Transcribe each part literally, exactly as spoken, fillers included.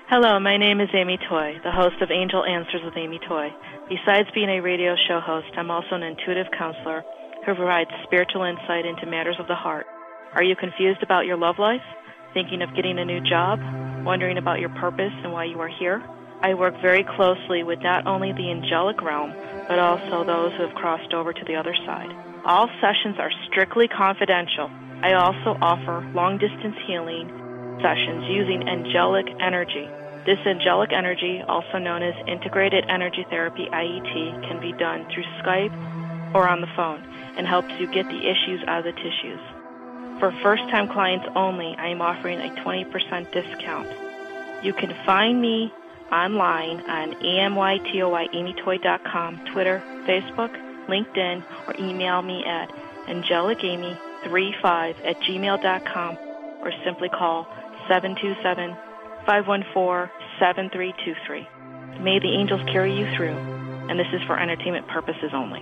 Hello, my name is Amy Toy, the host of Angel Answers with Amy Toy. Besides being a radio show host, I'm also an intuitive counselor who provides spiritual insight into matters of the heart. Are you confused about your love life? Thinking of getting a new job? Wondering about your purpose and why you are here? I work very closely with not only the angelic realm, but also those who have crossed over to the other side. All sessions are strictly confidential. I also offer long-distance healing sessions using angelic energy. This angelic energy, also known as Integrated Energy Therapy, I E T, can be done through Skype or on the phone and helps you get the issues out of the tissues. For first-time clients only, I am offering a twenty percent discount. You can find me online on A M Y T O Y Amy Toy dot com, Twitter, Facebook, LinkedIn, or email me at angelic amy thirty-five at gmail dot com or simply call seven two seven, five one four, seven three two three. May the angels carry you through, and this is for entertainment purposes only.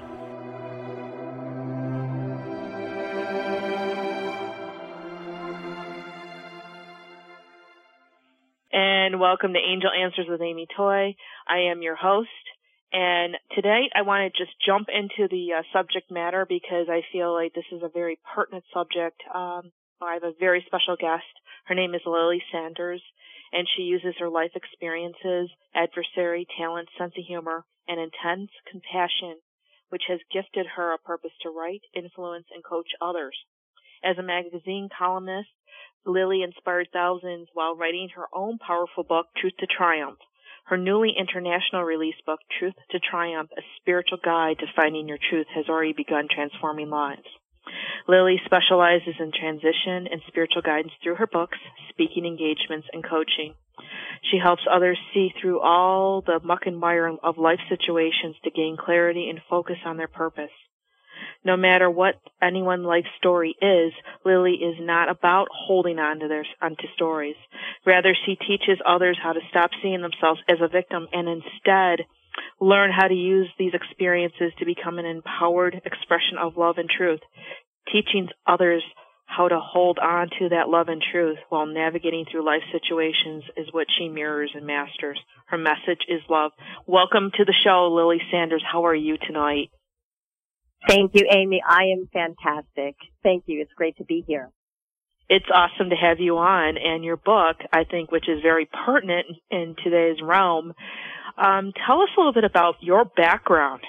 And welcome to Angel Answers with Amy Toy. I am your host, and today I want to just jump into the uh, subject matter because I feel like this is a very pertinent subject. Um, I have a very special guest. Her name is Lily Sanders, and she uses her life experiences, adversary, talent, sense of humor, and intense compassion, which has gifted her a purpose to write, influence, and coach others. As a magazine columnist, Lily inspired thousands while writing her own powerful book, Truth to Triumph. Her newly international release book, Truth to Triumph, a spiritual guide to finding your truth, has already begun transforming lives. Lily specializes in transition and spiritual guidance through her books, speaking engagements, and coaching. She helps others see through all the muck and mire of life situations to gain clarity and focus on their purpose. No matter what anyone's life story is, Lily is not about holding on to their onto stories. Rather, she teaches others how to stop seeing themselves as a victim and instead learn how to use these experiences to become an empowered expression of love and truth. Teaching others how to hold on to that love and truth while navigating through life situations is what she mirrors and masters. Her message is love. Welcome to the show, Lily Sanders. How are you tonight? Thank you, Amy. I am fantastic. Thank you. It's great to be here. It's awesome to have you on, and your book, I think, which is very pertinent in today's realm. Um, tell us a little bit about your background.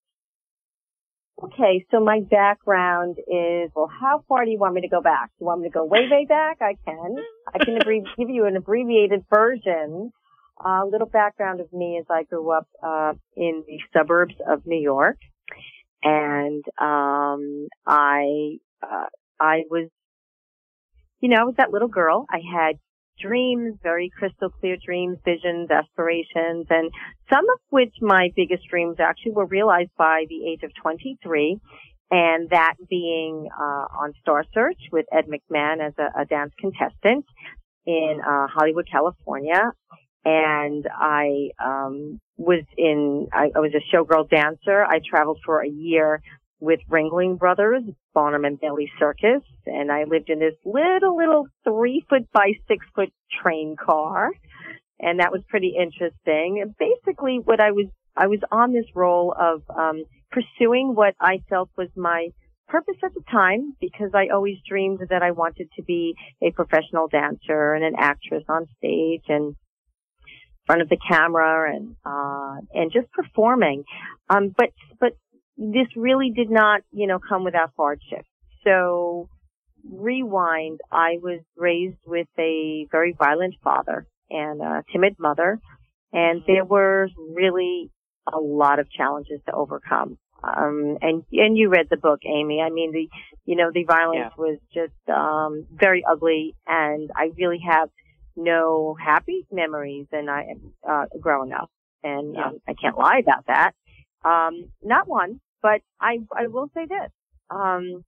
Okay, so my background is, well, how far do you want me to go back? Do you want me to go way, way back? I can. I can abbrevi- give you an abbreviated version. A uh, little background of me is I grew up uh, in the suburbs of New York, and um, I uh, I was, you know, I was that little girl. I had dreams, very crystal clear dreams, visions, aspirations, and some of which my biggest dreams actually were realized by the age of twenty-three, and that being uh, on Star Search with Ed McMahon as a, a dance contestant in uh, Hollywood, California. And I um, was in, I, I was a showgirl dancer. I traveled for a year with Ringling Brothers, Barnum and Bailey Circus, and I lived in this little, little three foot by six foot train car, and that was pretty interesting. And basically, what I was, I was on this role of um, pursuing what I felt was my purpose at the time, because I always dreamed that I wanted to be a professional dancer and an actress on stage and in front of the camera and uh, and just performing. Um, but but. This really did not, you know, come without hardship. So, rewind, I was raised with a very violent father and a timid mother, and there were really a lot of challenges to overcome. Um, and, and you read the book, Amy. I mean, the, you know, the violence yeah. was just, um, very ugly, and I really have no happy memories and I, uh, growing up. And, yeah. um, I can't lie about that. Um, not one. But I, I will say this, um,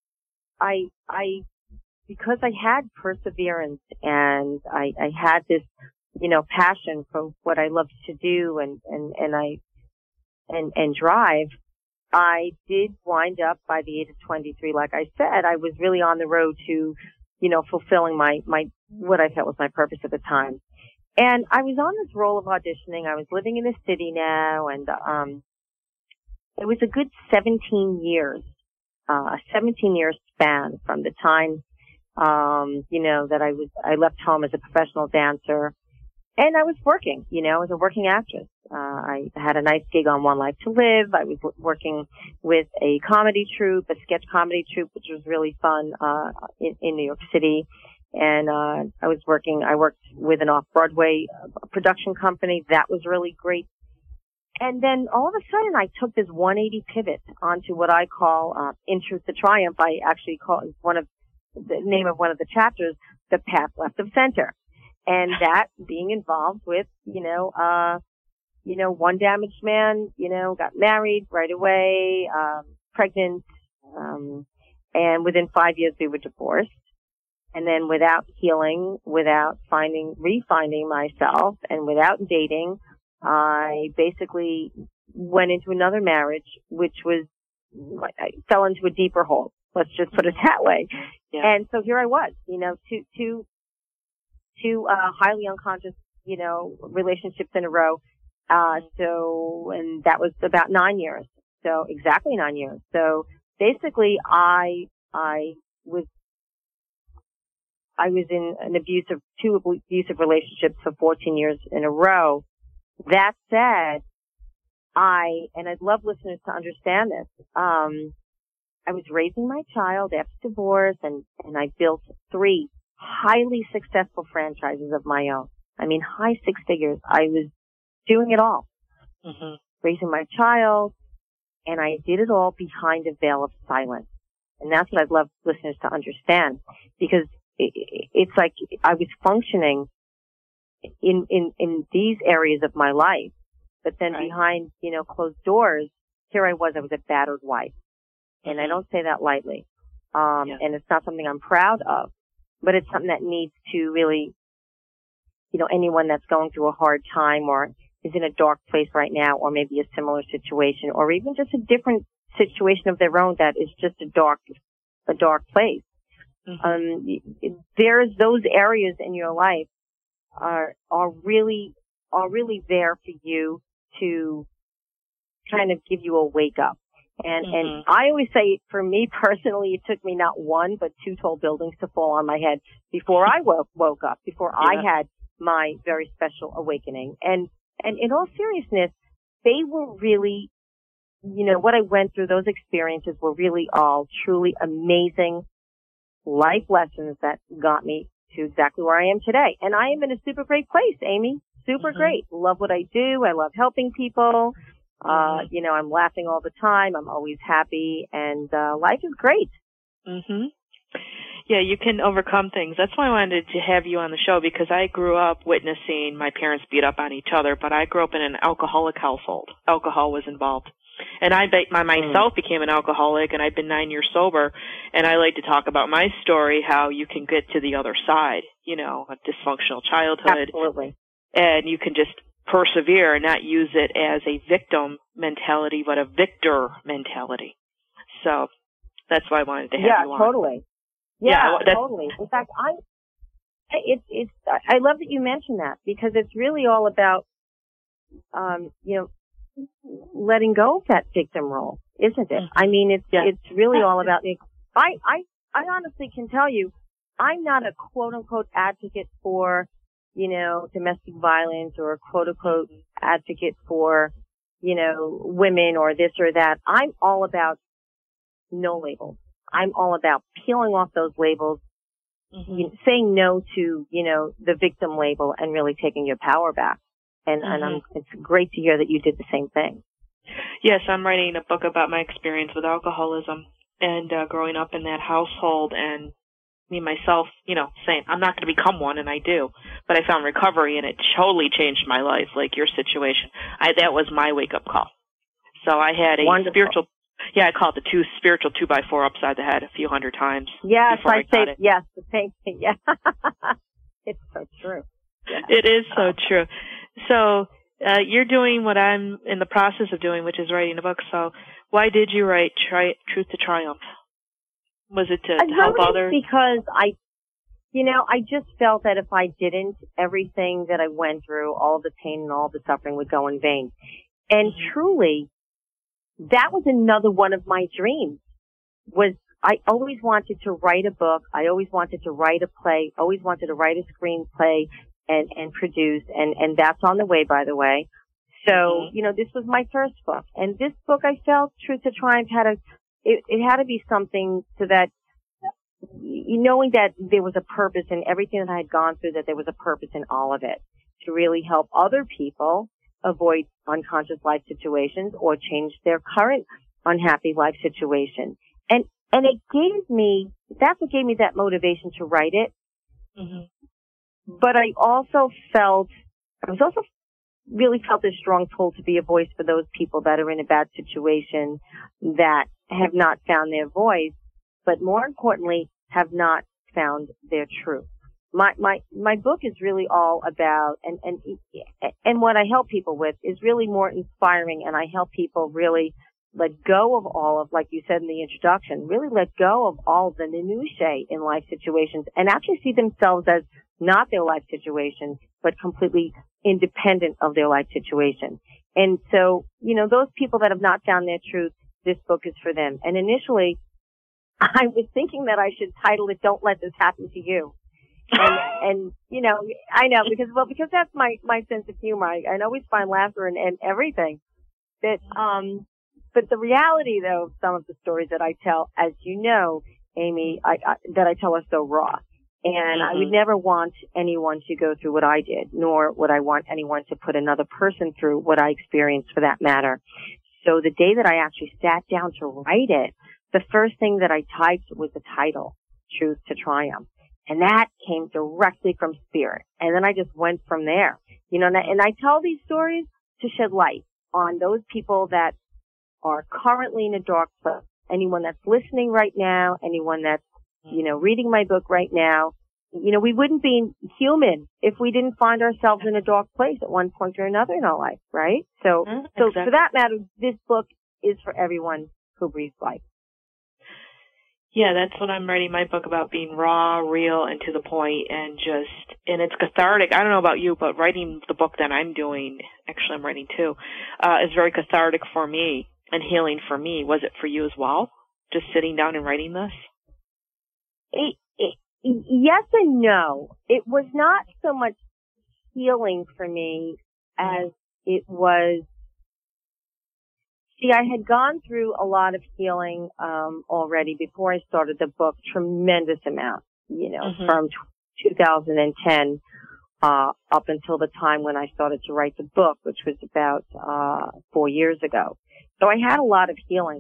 I, I, because I had perseverance and I, I had this, you know, passion for what I loved to do and, and, and I, and, and drive, I did wind up by the age of twenty-tee, like I said, I was really on the road to, you know, fulfilling my, my, what I felt was my purpose at the time. And I was on this role of auditioning. I was living in the city now, and um, it was a good seventeen years, uh, a seventeen year span from the time, um, you know, that I was I left home as a professional dancer, and I was working. You know, as a working actress. Uh, I had a nice gig on One Life to Live. I was working with a comedy troupe, a sketch comedy troupe, which was really fun uh, in, in New York City. And uh I was working, I worked with an off-Broadway production company. That was really great. And then all of a sudden I took this one eighty pivot onto what I call, uh, In Truth to Triumph. I actually call it one of the name of one of the chapters, The Path Left of Center. And that being involved with, you know, uh, you know, one damaged man, you know, got married right away, um, pregnant, um, and within five years we were divorced. And then without healing, without finding, refinding myself, and without dating, I basically went into another marriage, which was, I fell into a deeper hole. Let's just put it that way. Yeah. And so here I was, you know, two, two, two, uh, highly unconscious, you know, relationships in a row. Uh, so, and that was about nine years. So exactly nine years. So basically I, I was, I was in an abusive, two abusive relationships for fourteen years in a row. That said, I, and I'd love listeners to understand this, um, I was raising my child after divorce, and, and I built three highly successful franchises of my own. I mean, high six figures. I was doing it all. Mm-hmm. Raising my child, and I did it all behind a veil of silence. And that's what I'd love listeners to understand, because it's like I was functioning in, in, in these areas of my life, but then right. behind, you know, closed doors, here I was, I was a battered wife. And I don't say that lightly. Um, yeah. And it's not something I'm proud of, but it's something that needs to really, you know, anyone that's going through a hard time or is in a dark place right now, or maybe a similar situation, or even just a different situation of their own that is just a dark, a dark place. Mm-hmm. Um, there's those areas in your life are, are really, are really there for you to kind of give you a wake up. And, mm-hmm. and I always say, for me personally, it took me not one, but two tall buildings to fall on my head before I woke, woke up, before yeah. I had my very special awakening. And, and in all seriousness, they were really, you know, what I went through, those experiences were really all truly amazing life lessons that got me to exactly where I am today. And I am in a super great place, Amy. Super mm-hmm. great. Love what I do. I love helping people. Uh, mm-hmm. you know, I'm laughing all the time. I'm always happy, and uh, life is great. Mhm. Yeah, you can overcome things. That's why I wanted to have you on the show, because I grew up witnessing my parents beat up on each other, but I grew up in an alcoholic household. Alcohol was involved. And I, my, myself became an alcoholic, and I've been nine years sober, and I like to talk about my story, how you can get to the other side, you know, a dysfunctional childhood. Absolutely. And you can just persevere and not use it as a victim mentality, but a victor mentality. So that's why I wanted to have yeah, you on. Totally. Yeah, yeah, totally. In fact, I, it's, it's, I love that you mentioned that, because it's really all about, um, you know, letting go of that victim role, isn't it? Mm-hmm. I mean, it's, yeah. it's really all about me. I, I, I honestly can tell you, I'm not a quote unquote advocate for, you know, domestic violence, or a quote unquote advocate for, you know, women or this or that. I'm all about no labels. I'm all about peeling off those labels, mm-hmm. you know, saying no to, you know, the victim label, and really taking your power back. And, mm-hmm. and I'm, it's great to hear that you did the same thing. Yes, I'm writing a book about my experience with alcoholism and uh, growing up in that household, and me myself, you know, saying I'm not going to become one, and I do. But I found recovery, and it totally changed my life, like your situation. I, that was my wake-up call. So I had a Wonderful. spiritual, yeah, I call it the two spiritual two by four upside the head a few hundred times. Yes, I, I say, it. yes, the same thing, yeah. It's so true. Yeah. It is so true. So uh, you're doing what I'm in the process of doing, which is writing a book. So why did you write tri- Truth to Triumph? Was it to, to help others? Because I, you know, I just felt that if I didn't, everything that I went through, all the pain and all the suffering would go in vain. And mm-hmm. truly, that was another one of my dreams, was I always wanted to write a book. I always wanted to write a play, always wanted to write a screenplay and, and produce. And, and that's on the way, by the way. So, mm-hmm. you know, this was my first book. And this book, I felt, Truth to Triumph, had a, it, it had to be something so that, knowing that there was a purpose in everything that I had gone through, that there was a purpose in all of it, to really help other people avoid unconscious life situations or change their current unhappy life situation. And, and it gave me, that's what gave me that motivation to write it. Mm-hmm. But I also felt, I was also really felt a strong pull to be a voice for those people that are in a bad situation, that have not found their voice, but more importantly, have not found their truth. My, my, my book is really all about, and, and, and what I help people with is really more inspiring, and I help people really let go of all of, like you said in the introduction, really let go of all of the minutiae in life situations and actually see themselves as not their life situation, but completely independent of their life situation. And so, you know, those people that have not found their truth, this book is for them. And initially, I was thinking that I should title it, Don't Let This Happen to You. And, and, you know, I know, because, well, because that's my, my sense of humor. I, I always find laughter in, in everything. But, um, but the reality, though, of some of the stories that I tell, as you know, Amy, I, I, that I tell are so raw. And mm-hmm. I would never want anyone to go through what I did, nor would I want anyone to put another person through what I experienced, for that matter. So the day that I actually sat down to write it, the first thing that I typed was the title, Truth to Triumph. And that came directly from Spirit. And then I just went from there. You know, and I, and I tell these stories to shed light on those people that are currently in a dark place. Anyone that's listening right now, anyone that's, you know, reading my book right now. You know, we wouldn't be human if we didn't find ourselves in a dark place at one point or another in our life, right? So, mm, so exactly. For that matter, this book is for everyone who breathes life. Yeah, that's what I'm writing my book about, being raw, real, and to the point, and just, and it's cathartic. I don't know about you, but writing the book that I'm doing, actually I'm writing two, uh, is very cathartic for me and healing for me. Was it for you as well? Just sitting down and writing this? It, it, yes and no. It was not so much healing for me as it was. See, I had gone through a lot of healing um already before I started the book, tremendous amount, you know, mm-hmm. from t- two thousand ten uh up until the time when I started to write the book, which was about uh four years ago. So I had a lot of healing.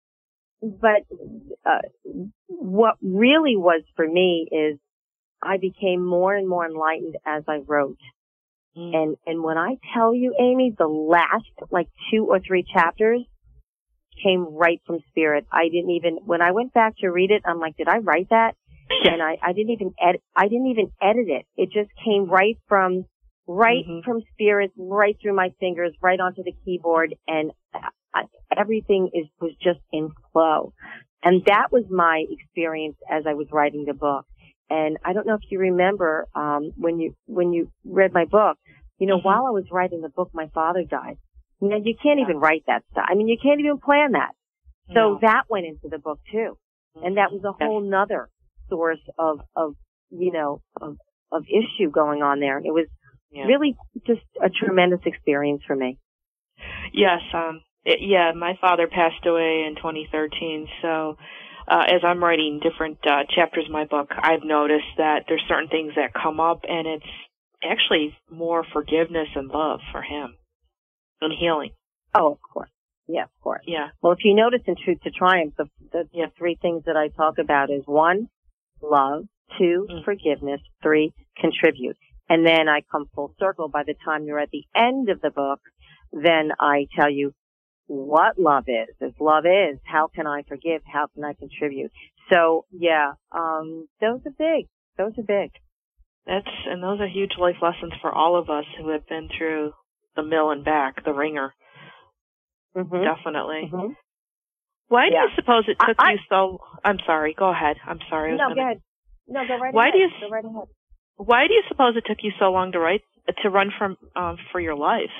But uh what really was for me is I became more and more enlightened as I wrote. Mm. And and when I tell you, Amy, the last like two or three chapters came right from Spirit. I didn't even, when I went back to read it, I'm like, did I write that? Yeah. And I, I didn't even edit, I didn't even edit it. It just came right from, right mm-hmm. from Spirit, right through my fingers, right onto the keyboard, and I, everything is, was just in flow. And that was my experience as I was writing the book. And I don't know if you remember, um, when you, when you read my book, you know, mm-hmm. while I was writing the book, my father died. Now, you can't yeah. even write that stuff. I mean, you can't even plan that. So no. that went into the book too. Mm-hmm. And that was a whole nother source of, of, you know, of, of issue going on there. It was yeah. really just a tremendous experience for me. Yes. Um, it, yeah, my father passed away in twenty thirteen. So, Uh, as I'm writing different uh, chapters of my book, I've noticed that there's certain things that come up, and it's actually more forgiveness and love for him and healing. Oh, of course. Yeah, of course. Yeah. Well, if you notice in Truth to Triumph, the, the, yeah. the three things that I talk about is one, love, two, mm. forgiveness, three, contribute. And then I come full circle. By the time you're at the end of the book, then I tell you what love is. If love is, how can I forgive? How can I contribute? So, yeah, um, those are big. Those are big. That's, and those are huge life lessons for all of us who have been through the mill and back, the ringer. Mm-hmm. Definitely. Mm-hmm. Why yeah. do you suppose it took I, you so, I'm sorry, go ahead. I'm sorry. I was no, gonna... go ahead. No, go right Why ahead. do you Go right ahead. Why do you suppose it took you so long to write to run from um, for your life?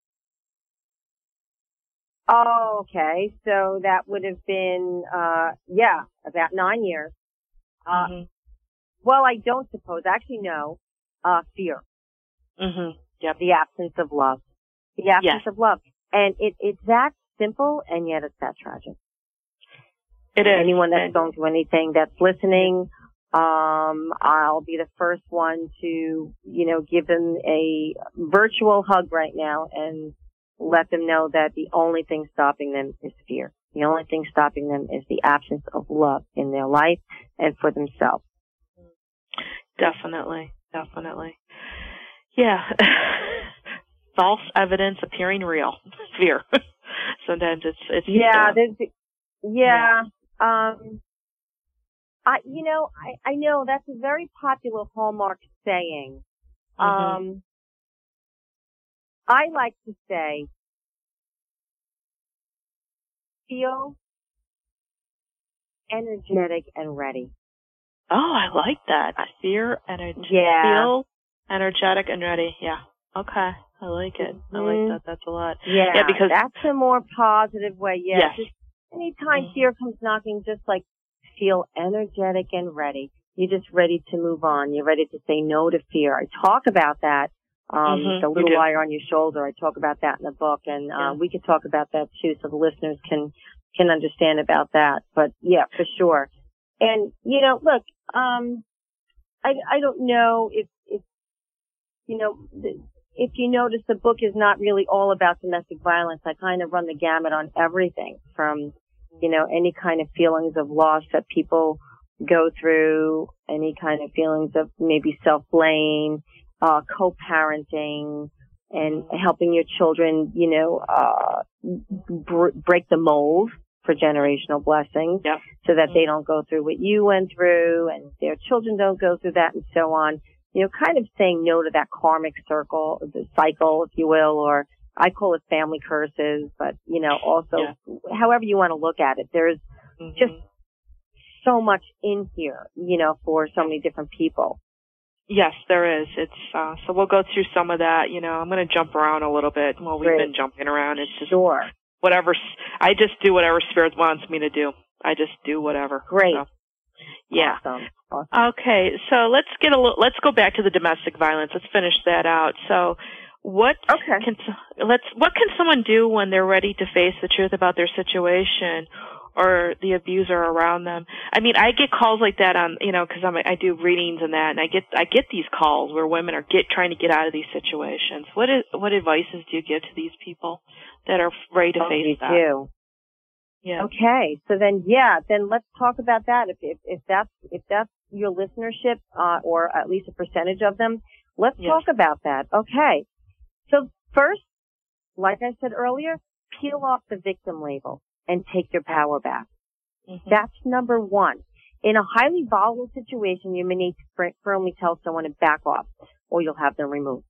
Oh, okay. So that would have been, uh, yeah, about nine years. Uh, Mm-hmm. well, I don't suppose. Actually, no. Uh, fear. Mm-hmm. Yep. The absence of love. The absence Yes. of love. And it, it's that simple, and yet it's that tragic. It is. Anyone that's and, going through anything that's listening, um, I'll be the first one to, you know, give them a virtual hug right now and let them know that the only thing stopping them is fear. The only thing stopping them is the absence of love in their life and for themselves. Definitely. Definitely. Yeah. False evidence appearing real. Fear. Sometimes it's, it's, yeah, uh, there's, yeah, um, I, you know, I, I know that's a very popular Hallmark saying. mm-hmm. Um, I like to say, feel energetic and ready. Oh, I like that. Fear, energy, Yeah. feel energetic and ready. Yeah. Okay. I like it. Mm-hmm. I like that. That's a lot. Yeah. Yeah, because that's a more positive way. Yeah. yes. Just anytime mm-hmm. fear comes knocking, just like feel energetic and ready. You're just ready to move on. You're ready to say no to fear. I talk about that. Um, mm-hmm. the little liar on your shoulder. I talk about that in the book, and uh, yeah. we could talk about that too, so the listeners can can understand about that. But yeah, for sure. And you know, look, um, I I don't know if if you know if you notice the book is not really all about domestic violence. I kind of run the gamut on everything from you know any kind of feelings of loss that people go through, any kind of feelings of maybe self-blame. Uh, co-parenting and helping your children, you know, uh, br- break the mold for generational blessings yep. so that they don't go through what you went through and their children don't go through that and so on. You know, kind of saying no to that karmic circle, the cycle, if you will, or I call it family curses, but, you know, also yeah. however you want to look at it, there's mm-hmm. just so much in here, you know, for so many different people. Yes, there is. It's uh, so we'll go through some of that. You know, I'm going to jump around a little bit. Well, we've Great. been jumping around. It's just sure. whatever. I just do whatever Spirit wants me to do. I just do whatever. Great. So, yeah. Awesome. Awesome. Okay. So let's get a little. Let's go back to the domestic violence. Let's finish that out. So, what okay. can let's what can someone do when they're ready to face the truth about their situation or the abuser around them? I mean, I get calls like that on, you know, because I'm I do readings and that, and I get I get these calls where women are get trying to get out of these situations. What is what advices do you give to these people that are ready to oh, face you that? Do. Yeah. Okay. So then, yeah, then let's talk about that. If if, if that's if that's your listenership, uh, or at least a percentage of them, let's yes. talk about that. Okay. So first, like I said earlier, peel off the victim label and take your power back. Mm-hmm. That's number one. In a highly volatile situation, you may need to firmly tell someone to back off, or you'll have them removed.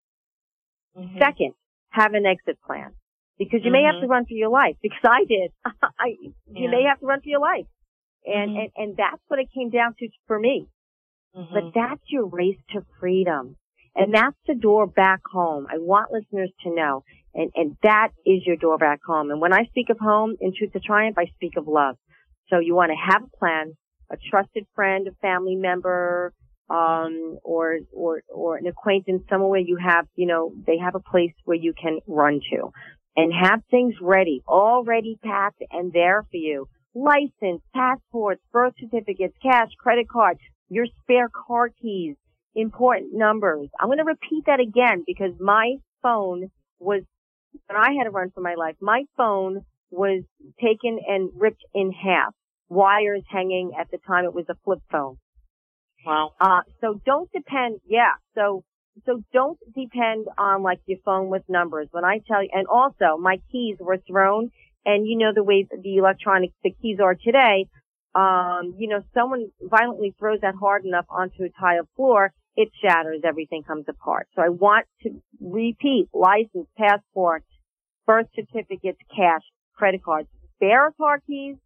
Mm-hmm. Second, have an exit plan, because you mm-hmm. may have to run for your life. Because I did. I, you yeah. may have to run for your life, and mm-hmm. and and that's what it came down to for me. Mm-hmm. But that's your race to freedom. And that's the door back home. I want listeners to know. And, and that is your door back home. And when I speak of home in Truth to Triumph, I speak of love. So you want to have a plan, a trusted friend, a family member, um, or, or, or an acquaintance, somewhere where you have, you know, they have a place where you can run to. And have things ready, already packed and there for you. License, passports, birth certificates, cash, credit cards, your spare car keys. Important numbers. I'm going to repeat that again because my phone was, when I had to run for my life, my phone was taken and ripped in half. Wires hanging. At the time, it was a flip phone. Wow. Uh, so don't depend, yeah, so, so don't depend on like your phone with numbers. When I tell you, and also my keys were thrown, and you know the way the electronic, the keys are today, um, you know, someone violently throws that hard enough onto a tile floor, it shatters, everything comes apart. So I want to repeat, license, passport, birth certificates, cash, credit cards, spare car keys,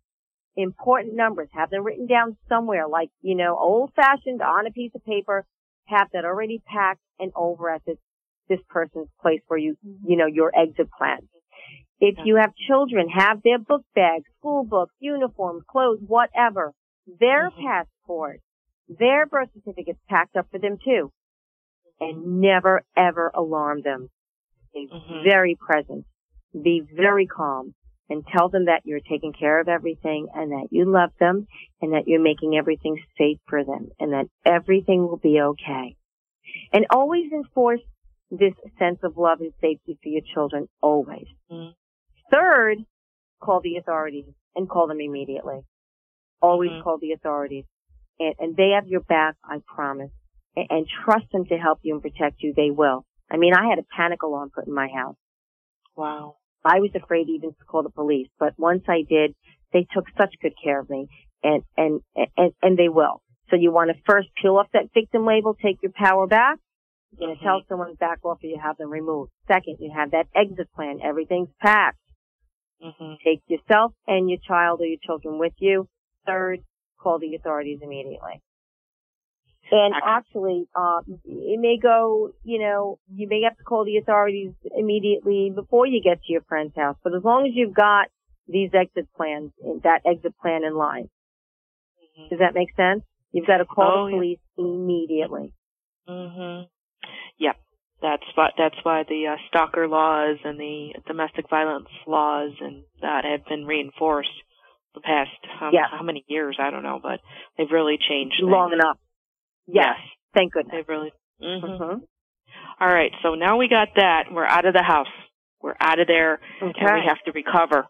important numbers. Have them written down somewhere, like, you know, old-fashioned on a piece of paper. Have that already packed and over at this, this person's place where you, you know, your exit plan. If you have children, have their book bags, school books, uniforms, clothes, whatever. Their mm-hmm. passport, their birth certificates packed up for them too. And never, ever alarm them. Be mm-hmm. very present. Be very calm. And tell them that you're taking care of everything and that you love them and that you're making everything safe for them and that everything will be okay. And always enforce this sense of love and safety for your children, always. Mm-hmm. Third, call the authorities and call them immediately. Always mm-hmm. call the authorities. And, and they have your back, I promise. And, and trust them to help you and protect you. They will. I mean, I had a panic alarm put in my house. Wow. I was afraid even to call the police, but once I did, they took such good care of me, and, and, and, and they will. So you want to first peel off that victim label, take your power back. You're going to mm-hmm. tell someone back off or you have them removed. Second, you have that exit plan. Everything's packed. Mm-hmm. Take yourself and your child or your children with you. Third, call the authorities immediately. And actually, uh, it may go, you know, you may have to call the authorities immediately before you get to your friend's house. But as long as you've got these exit plans, that exit plan in line. Mm-hmm. Does that make sense? You've got to call oh, the police yeah. immediately. Mm-hmm. Yep. That's why, that's why the uh, stalker laws and the domestic violence laws and that have been reinforced the past, um, yes. how many years, I don't know, but they've really changed things. Long enough. Yes. yes. Thank goodness. They've really. Mm-hmm. Mm-hmm. All right. So now we got that. We're out of the house. We're out of there, okay. and we have to recover.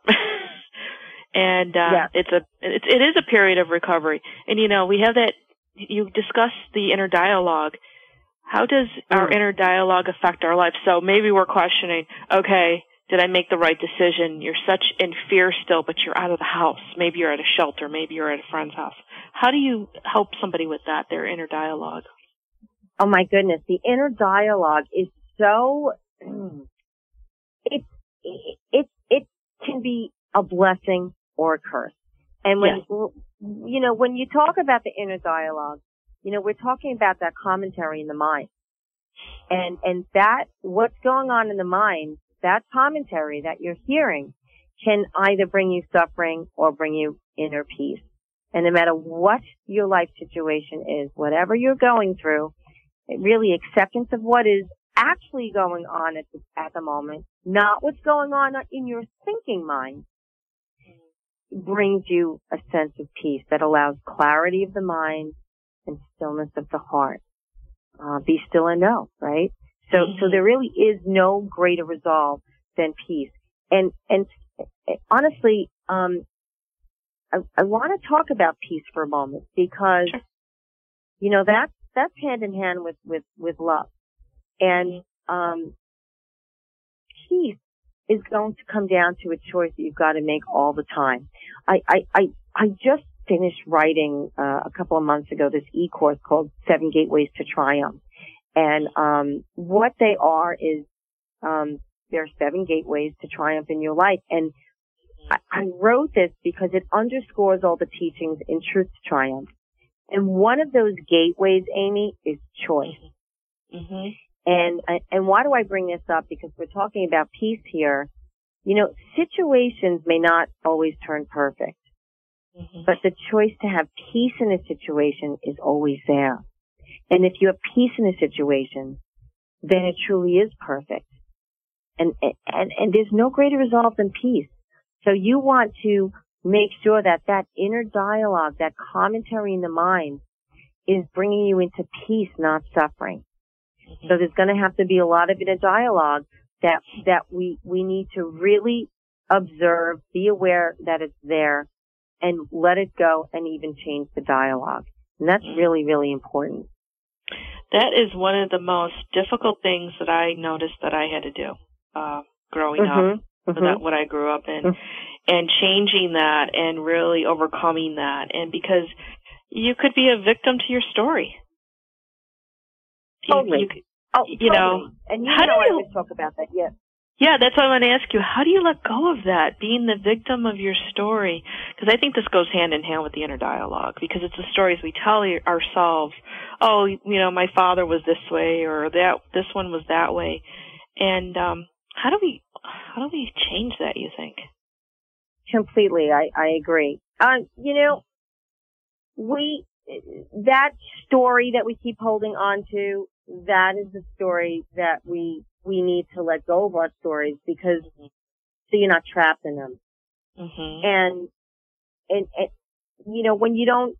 and uh, yes. it's a it's, it is a period of recovery. And you know, we have that. You discussed the inner dialogue. How does mm. our inner dialogue affect our life? So maybe we're questioning. Okay, did I make the right decision? You're such in fear still, but you're out of the house. Maybe you're at a shelter. Maybe you're at a friend's house. How do you help somebody with that, their inner dialogue? Oh my goodness, the inner dialogue is so, it, it, it, it can be a blessing or a curse. And when, yes. you know, when you talk about the inner dialogue, you know, we're talking about that commentary in the mind. And, and that, what's going on in the mind, that commentary that you're hearing can either bring you suffering or bring you inner peace. And no matter what your life situation is, whatever you're going through, really acceptance of what is actually going on at the, at the moment, not what's going on in your thinking mind, brings you a sense of peace that allows clarity of the mind and stillness of the heart. Uh, be still and know, right? So, mm-hmm. so there really is no greater resolve than peace. And, and honestly, um, I, I want to talk about peace for a moment because, sure. you know, that's, that's hand in hand with, with, with love. And, um, peace is going to come down to a choice that you've got to make all the time. I, I, I, I just finished writing, uh, a couple of months ago this e-course called Seven Gateways to Triumph. And, um, what they are is, um, there are seven gateways to triumph in your life. And I wrote this because it underscores all the teachings in Truth to Triumph. And one of those gateways, Amy, is choice. Mm-hmm. And, and why do I bring this up? Because we're talking about peace here. You know, situations may not always turn perfect, mm-hmm. but the choice to have peace in a situation is always there. And if you have peace in a situation, then it truly is perfect. And, and, and there's no greater resolve than peace. So you want to make sure that that inner dialogue, that commentary in the mind is bringing you into peace, not suffering. Mm-hmm. So there's going to have to be a lot of inner dialogue that, that we, we need to really observe, be aware that it's there and let it go and even change the dialogue. And that's mm-hmm. really, really important. That is one of the most difficult things that I noticed that I had to do, uh, growing mm-hmm. up. Mm-hmm. That what I grew up in, mm-hmm. and changing that and really overcoming that. And because you could be a victim to your story. Totally. You, you, oh, you totally. know, and you how know do I you would talk about that, yes. Yeah, that's what I want to ask you. How do you let go of that, being the victim of your story? Because I think this goes hand in hand with the inner dialogue, because it's the stories we tell ourselves. Oh, you know, my father was this way, or that this one was that way. And um, how do we how do we change that, you think? Completely, I, I agree. Uh, you know, we that story that we keep holding on to, that is the story that we we need to let go of our stories, because so you're not trapped in them. Mm-hmm. And, and, and, you know, when you don't,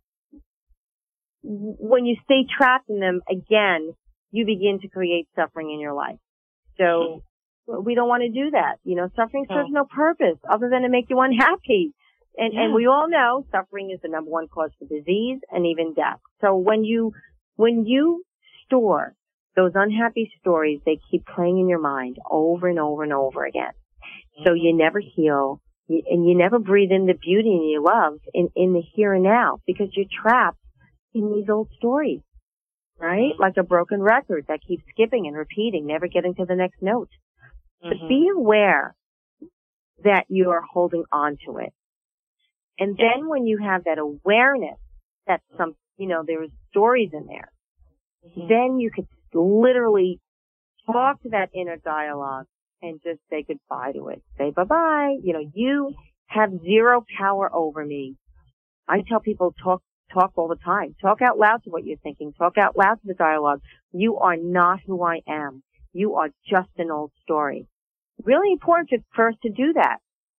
when you stay trapped in them, again, you begin to create suffering in your life. So mm-hmm. we don't want to do that. You know, suffering serves no purpose other than to make you unhappy. And, yeah. and we all know suffering is the number one cause for disease and even death. So when you, when you store those unhappy stories, they keep playing in your mind over and over and over again. So you never heal, and you never breathe in the beauty and you love in, in the here and now, because you're trapped in these old stories, right? Like a broken record that keeps skipping and repeating, never getting to the next note. Mm-hmm. But be aware that you are holding on to it. And then when you have that awareness that some, you know, there's stories in there, mm-hmm. then you could literally talk to that inner dialogue and just say goodbye to it. Say bye-bye. You know, you have zero power over me. I tell people talk, talk all the time. Talk out loud to what you're thinking. Talk out loud to the dialogue. You are not who I am. You are just an old story. Really important for us to do that.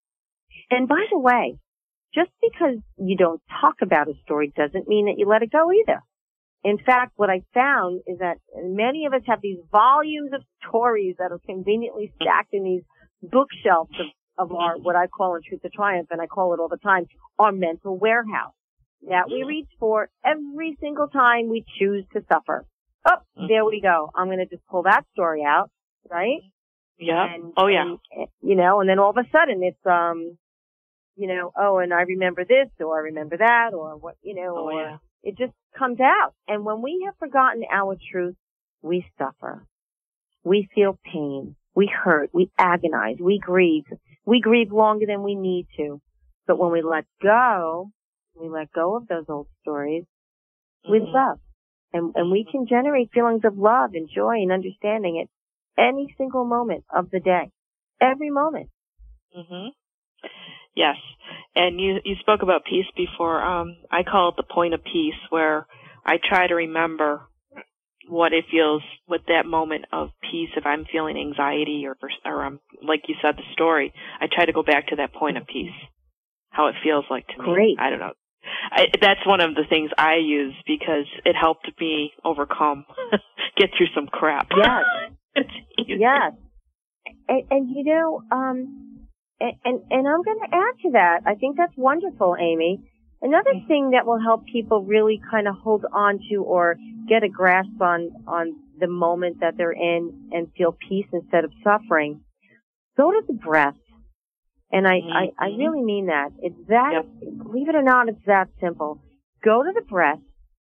And by the way, just because you don't talk about a story doesn't mean that you let it go either. In fact, what I found is that many of us have these volumes of stories that are conveniently stacked in these bookshelves of, of our, what I call in Truth to Triumph, and I call it all the time, our mental warehouse that we reach for every single time we choose to suffer. Oh, there we go. I'm going to just pull that story out, right? Yeah. And, oh, yeah. And, you know, and then all of a sudden it's, um, you know, oh, and I remember this, or I remember that, or what, you know, oh, or yeah. it just comes out. And when we have forgotten our truth, we suffer. We feel pain. We hurt. We agonize. We grieve. We grieve longer than we need to. But when we let go, we let go of those old stories with mm-hmm. love. And, and we can generate feelings of love and joy and understanding at any single moment of the day. Every moment. Mm-hmm. Yes. And you, you spoke about peace before. Um, I call it the point of peace, where I try to remember what it feels with that moment of peace. If I'm feeling anxiety or, or um, like you said, the story, I try to go back to that point of peace, how it feels like to me. Great. I don't know. I, that's one of the things I use because it helped me overcome, get through some crap. Yes. yes. And, and you know, um, And, and, and I'm going to add to that. I think that's wonderful, Amy. Another thing that will help people really kind of hold on to or get a grasp on, on the moment that they're in and feel peace instead of suffering, go to the breath. And I, mm-hmm. I, I really mean that. It's that, yep. believe it or not, it's that simple. Go to the breath,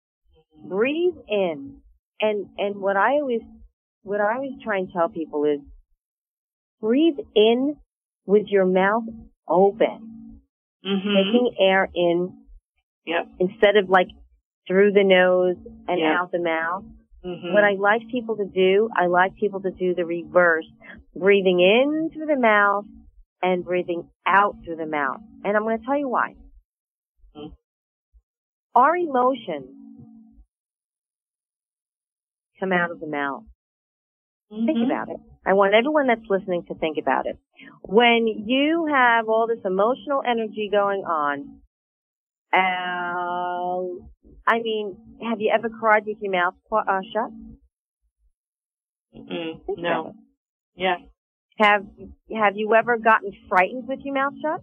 breathe in. And, and what I always, what I always try and tell people is breathe in with your mouth open, mm-hmm. taking air in yep. instead of like through the nose and yep. out the mouth. Mm-hmm. What I like people to do, I like people to do the reverse, breathing in through the mouth and breathing out through the mouth. And I'm going to tell you why. Mm-hmm. Our emotions come out of the mouth. Mm-hmm. Think about it. I want everyone that's listening to think about it. When you have all this emotional energy going on, uh, I mean, have you ever cried with your mouth uh, shut? Mm-mm, no. Yeah. Have Have you ever gotten frightened with your mouth shut?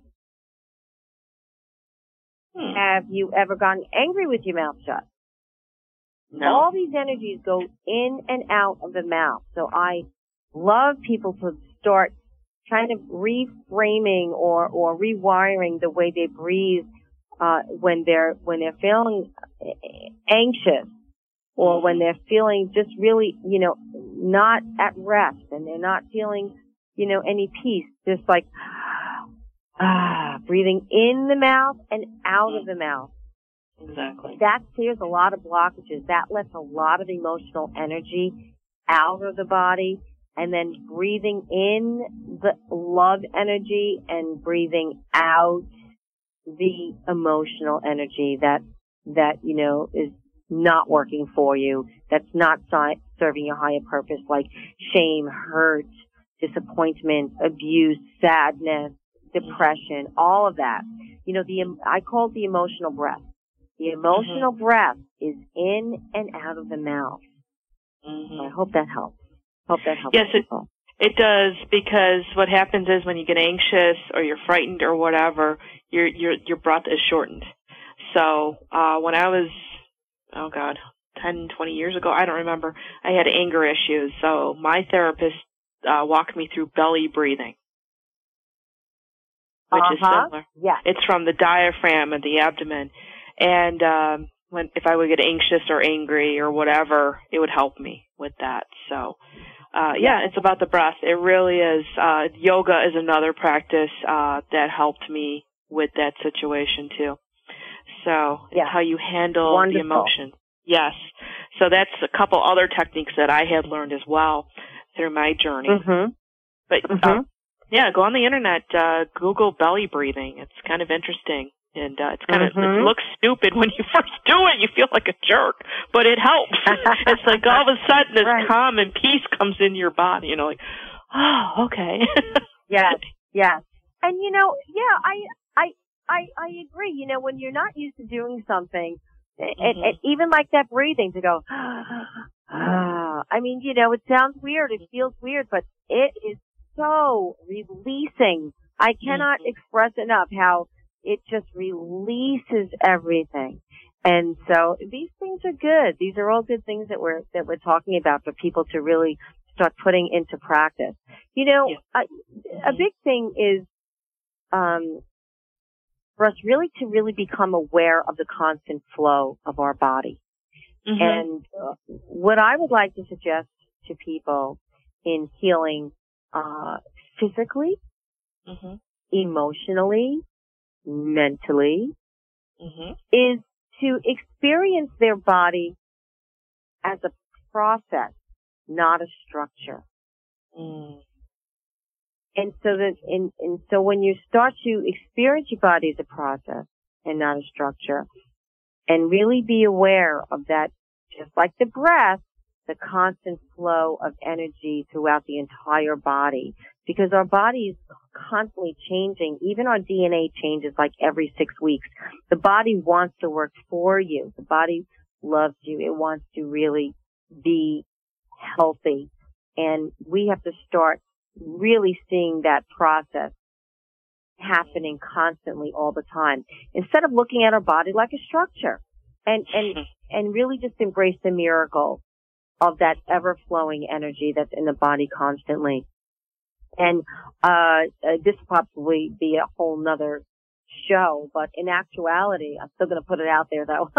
Hmm. Have you ever gotten angry with your mouth shut? No. All these energies go in and out of the mouth. So I love people to start kind of reframing or, or rewiring the way they breathe uh, when they're when they're feeling anxious or when they're feeling just really, you know, not at rest and they're not feeling, you know, any peace, just like, ah, breathing in the mouth and out of the mouth. Exactly. That clears a lot of blockages. That lets a lot of emotional energy out of the body. And then breathing in the love energy and breathing out the emotional energy that, that, you know, is not working for you, that's not si- serving your higher purpose, like shame, hurt, disappointment, abuse, sadness, depression, all of that. You know, the, I call it the emotional breath. The emotional mm-hmm. breath is in and out of the mouth. Mm-hmm. I hope that helps. Hope that helps. Yes, it, it does, because what happens is when you get anxious or you're frightened or whatever, your your your breath is shortened. So uh, when I was, oh God, ten, twenty years ago, I don't remember, I had anger issues. So my therapist uh, walked me through belly breathing, which uh-huh. is similar. Yeah. It's from the diaphragm and the abdomen. And um, when if I would get anxious or angry or whatever, it would help me with that. So. Uh, yeah, it's about the breath. It really is. Uh, yoga is another practice, uh, that helped me with that situation too. So it's yeah. how you handle Wonderful. the emotion. Yes. So that's a couple other techniques that I had learned as well through my journey. Mm-hmm. But, mm-hmm. Uh, yeah, go on the internet, uh, Google belly breathing. It's kind of interesting. And uh, it's kind of, mm-hmm. it looks stupid when you first do it. You feel like a jerk, but it helps. It's like all of a sudden this right. calm and peace comes in your body. You know, like, oh, okay. yes, yes. And you know, yeah, I, I, I, I agree. You know, when you're not used to doing something, mm-hmm. and, and even like that breathing to go, ah, I mean, you know, it sounds weird. It feels weird, but it is so releasing. I cannot mm-hmm. express enough how it just releases everything. And so these things are good. These are all good things that we're, that we're talking about for people to really start putting into practice. You know, yeah. a, a big thing is, um, for us really to really become aware of the constant flow of our body. Mm-hmm. And uh, what I would like to suggest to people in healing, uh, physically, mm-hmm. emotionally, mentally, mm-hmm. is to experience their body as a process, not a structure. Mm. And so that, and, and so when you start to experience your body as a process and not a structure, and really be aware of that, just like the breath, the constant flow of energy throughout the entire body, because our body is constantly changing. Even our D N A changes like every six weeks. The body wants to work for you. The body loves you. It wants to really be healthy. And we have to start really seeing that process happening constantly all the time, instead of looking at our body like a structure, and, and, and really just embrace the miracle of that ever-flowing energy that's in the body constantly. And uh, uh this will probably be a whole nother show, but in actuality, I'm still going to put it out there though.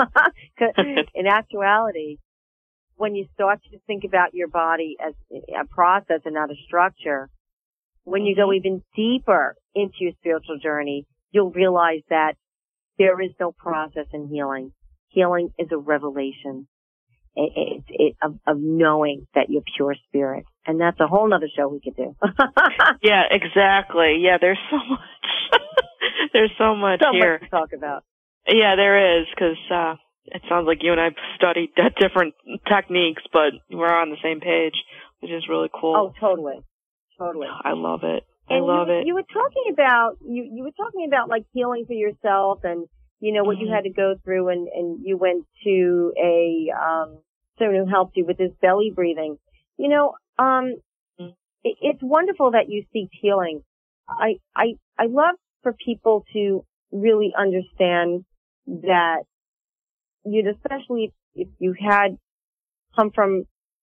In actuality, when you start to think about your body as a process and not a structure, when you go even deeper into your spiritual journey, you'll realize that there is no process in healing. Healing is a revelation. It, it, it, of, of knowing that you're pure spirit. And that's a whole nother show we could do. Yeah, exactly. Yeah, there's so much. There's so much so here. much to talk about. Yeah, there is, because uh, it sounds like you and I have studied different techniques, but we're on the same page, which is really cool. Oh, totally. Totally. I love it. And I love you, it. You were talking about, you, you were talking about like healing for yourself and, you know, what mm-hmm. you had to go through, and, and you went to a, um, someone who helped you with this belly breathing. You know, um, mm-hmm. it, it's wonderful that you seek healing. I, I, I love for people to really understand that, you know, especially if you had come from,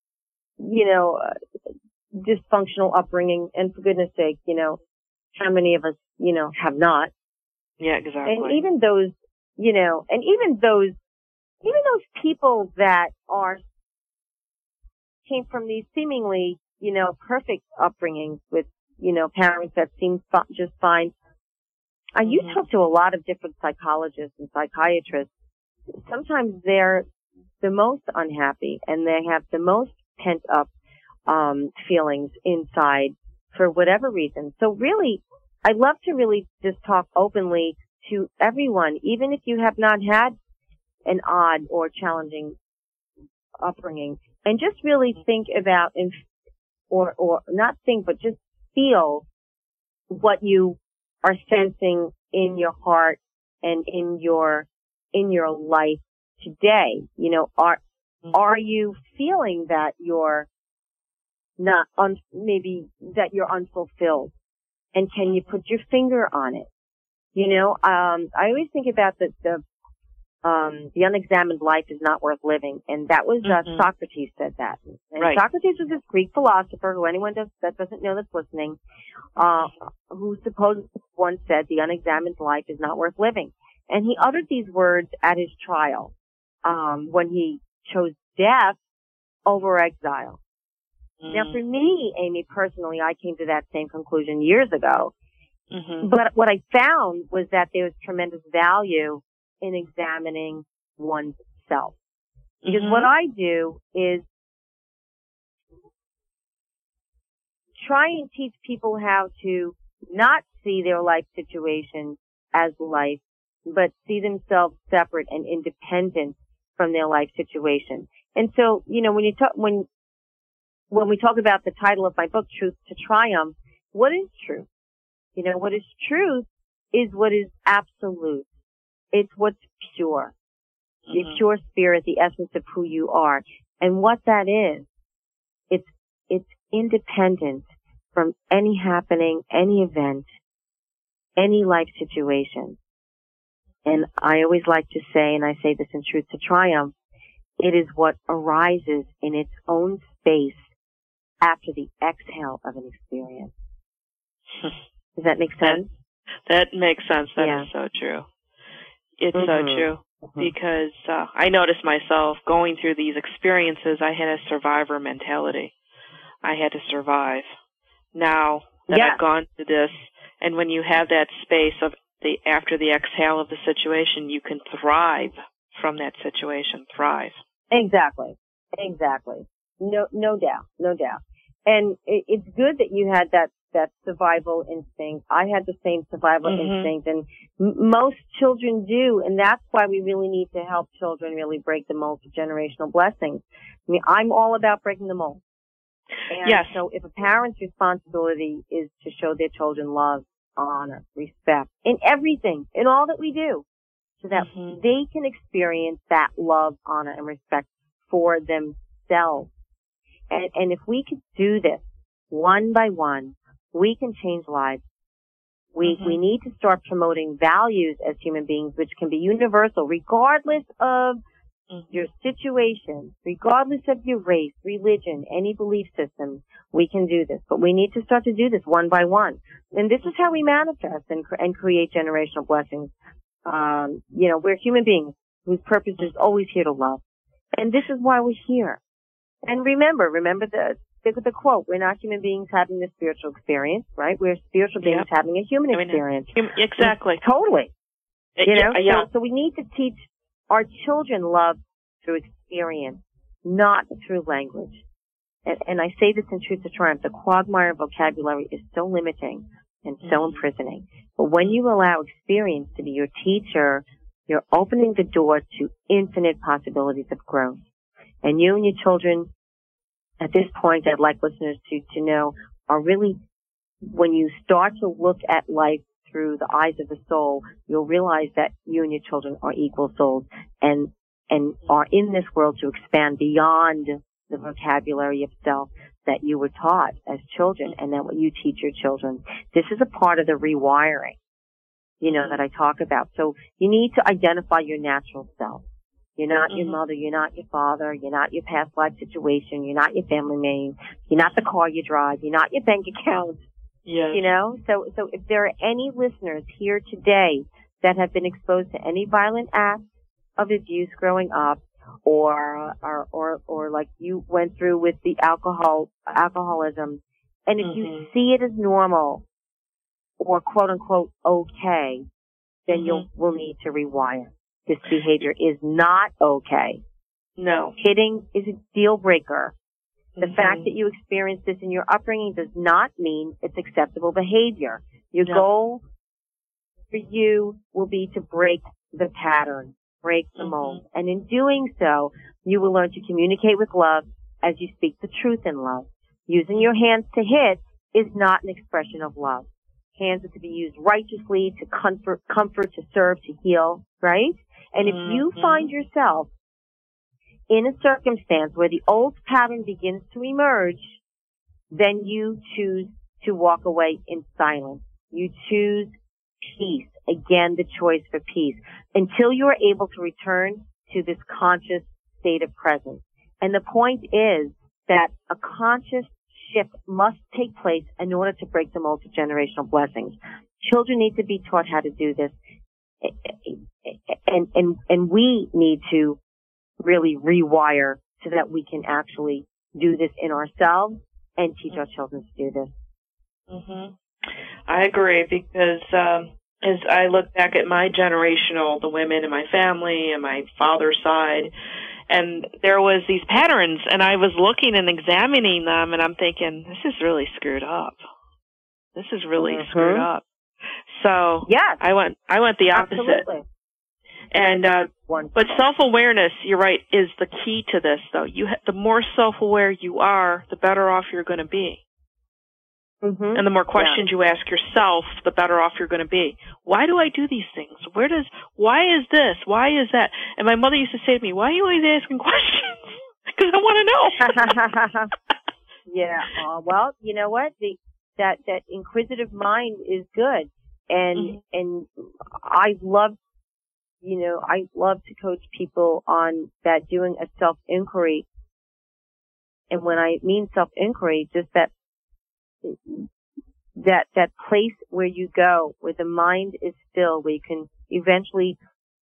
you know, uh, dysfunctional upbringing, and for goodness sake, you know, how many of us, you know, have not? Yeah, exactly. And even those, you know, and even those, even those people that are, came from these seemingly, you know, perfect upbringings with, you know, parents that seem fi- just fine. I Mm-hmm. you talk to a lot of different psychologists and psychiatrists. Sometimes they're the most unhappy and they have the most pent up um feelings inside for whatever reason. So really, I'd love to really just talk openly to everyone, even if you have not had an odd or challenging upbringing, and just really think about and or or not think, but just feel what you are sensing in your heart and in your in your life today. You know, are are you feeling that you're not un, maybe that you're unfulfilled, and can you put your finger on it? You know, um, I always think about the the um, the unexamined life is not worth living, and that was uh, Mm-hmm. Socrates said that. And Right. Socrates was this Greek philosopher who anyone does, that doesn't know that's listening, uh, who supposedly once said the unexamined life is not worth living, and he uttered these words at his trial um, when he chose death over exile. Mm-hmm. Now, for me, Amy, personally, I came to that same conclusion years ago. Mm-hmm. But what I found was that there was tremendous value in examining one's self. Because Mm-hmm. what I do is try and teach people how to not see their life situation as life, but see themselves separate and independent from their life situation. And so, you know, when you talk, when, when we talk about the title of my book, Truth to Triumph, what is truth? You know, what is truth is what is absolute. It's what's pure. Mm-hmm. Your pure spirit, the essence of who you are. And what that is, it's, it's independent from any happening, any event, any life situation. And I always like to say, and I say this in Truth to Triumph, it is what arises in its own space after the exhale of an experience. Does that make sense? That, that makes sense. That Yeah. is so true. It's Mm-hmm. so true. Mm-hmm. Because uh, I noticed myself going through these experiences, I had a survivor mentality. I had to survive. Now that Yeah. I've gone through this, and when you have that space of the after the exhale of the situation, you can thrive from that situation. Thrive. Exactly. Exactly. No, no doubt. No doubt. And it, it's good that you had that, that survival instinct. I had the same survival Mm-hmm. instinct, and m- most children do, and that's why we really need to help children really break the mold for generational blessings. I mean, I'm all about breaking the mold. And Yes. so if a parent's responsibility is to show their children love, honor, respect, in everything, in all that we do, so that Mm-hmm. they can experience that love, honor, and respect for themselves. And, and if we could do this one by one, we can change lives. We, Mm-hmm. we need to start promoting values as human beings, which can be universal, regardless of Mm-hmm. your situation, regardless of your race, religion, any belief system. We can do this, but we need to start to do this one by one. And this is how we manifest and, and create generational blessings. Um, you know, we're human beings whose purpose is always here to love. And this is why we're here. And remember, remember the, the, the quote, we're not human beings having a spiritual experience, right? We're spiritual beings Yep. having a human I mean, experience. Exactly. Totally. It- You know, yeah, yeah. so, so we need to teach our children love through experience, not through language. And, and I say this in Truth to Triumph, the quagmire vocabulary is so limiting and so Mm-hmm. imprisoning. But when you allow experience to be your teacher, you're opening the door to infinite possibilities of growth. And you and your children, at this point, I'd like listeners to, to know, are really, when you start to look at life through the eyes of the soul, you'll realize that you and your children are equal souls and, and are in this world to expand beyond the vocabulary of self that you were taught as children and then what you teach your children. This is a part of the rewiring, you know, that I talk about. So you need to identify your natural self. You're not Mm-hmm. your mother, you're not your father, you're not your past life situation, you're not your family name, you're not the car you drive, you're not your bank account. Yes. You know, so, so if there are any listeners here today that have been exposed to any violent acts of abuse growing up, or, or, or, or like you went through with the alcohol, alcoholism, And if mm-hmm. you see it as normal or quote unquote okay, then mm-hmm. you'll will need to rewire. This behavior is not okay. No. Hitting is a deal breaker. The mm-hmm. fact that you experienced this in your upbringing does not mean it's acceptable behavior. Your no. goal for you will be to break the pattern, break the mm-hmm. mold. And in doing so, you will learn to communicate with love as you speak the truth in love. Using your hands to hit is not an expression of love. Hands are to be used righteously, to comfort, comfort, to serve, to heal, right? And if you mm-hmm. find yourself in a circumstance where the old pattern begins to emerge, then you choose to walk away in silence. You choose peace. Again, the choice for peace. Until you are able to return to this conscious state of presence. And the point is that a conscious shift must take place in order to break the multi-generational blessings. Children need to be taught how to do this. And, and, and we need to really rewire so that we can actually do this in ourselves and teach our children to do this. Mm-hmm. I agree, because um, as I look back at my generational, the women in my family and my father's side, and there was these patterns, and I was looking and examining them, and I'm thinking, this is really screwed up. This is really mm-hmm. screwed up. So yes. I went, I went the opposite. Absolutely. And uh, but self-awareness, you're right, is the key to this. Though you, ha- the more self-aware you are, the better off you're going to be. Mm-hmm. And the more questions yeah. you ask yourself, the better off you're going to be. Why do I do these things? Where does, why is this? Why is that? And my mother used to say to me, why are you always asking questions? Because I want to know. yeah. Uh, well, you know what? The, that, that inquisitive mind is good. And, mm-hmm. and I love, you know, I love to coach people on that, doing a self-inquiry. And when I mean self-inquiry, just that, that, that place where you go, where the mind is still, where you can eventually